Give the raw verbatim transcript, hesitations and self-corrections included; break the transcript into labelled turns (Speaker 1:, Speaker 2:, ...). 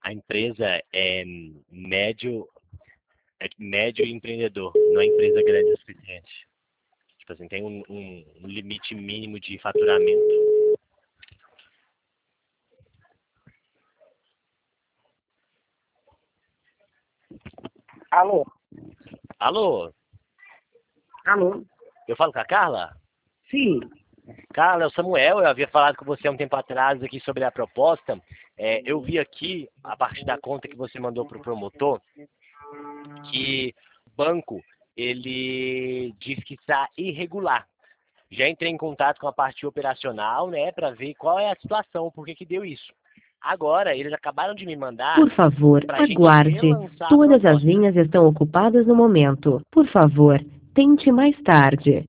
Speaker 1: A empresa é médio, é médio empreendedor, não é empresa grande o suficiente. Tipo assim, tem um, um, um limite mínimo de faturamento.
Speaker 2: Alô?
Speaker 1: Alô,
Speaker 2: Alô?
Speaker 1: eu falo com a Carla?
Speaker 2: Sim.
Speaker 1: Carla, é o Samuel, eu havia falado com você há um tempo atrás aqui sobre a proposta. É, eu vi aqui, a partir da conta que você mandou para o promotor, que o banco, ele diz que está irregular. Já entrei em contato com a parte operacional, né, para ver qual é a situação, por que que deu isso. Agora, eles acabaram de me mandar
Speaker 3: Por favor,
Speaker 1: para a gente
Speaker 3: aguarde.
Speaker 1: relançar a
Speaker 3: Todas as
Speaker 1: proposta.
Speaker 3: linhas estão ocupadas no momento. Por favor, tente mais tarde.